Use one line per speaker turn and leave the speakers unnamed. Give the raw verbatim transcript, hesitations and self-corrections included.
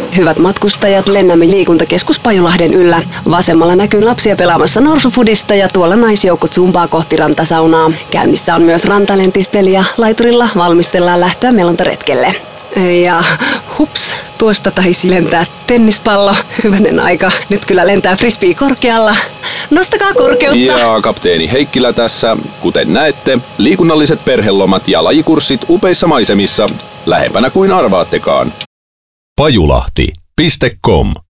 Hyvät matkustajat, lennämme liikuntakeskus Pajulahden yllä. Vasemmalla näkyy lapsia pelaamassa norsufudista ja tuolla naisjoukko zumbaa kohti rantasaunaa. Käynnissä on myös rantalentispeli ja laiturilla valmistellaan lähtöä melontaretkelle. Ja hups, tuosta taisi lentää tennispallo. Hyvänen aika, nyt kyllä lentää frisbee korkealla. Nostakaa korkeutta!
Ja kapteeni Heikkilä tässä. Kuten näette, liikunnalliset perhelomat ja lajikurssit upeissa maisemissa, lähempänä kuin arvaattekaan.
pajulahti piste com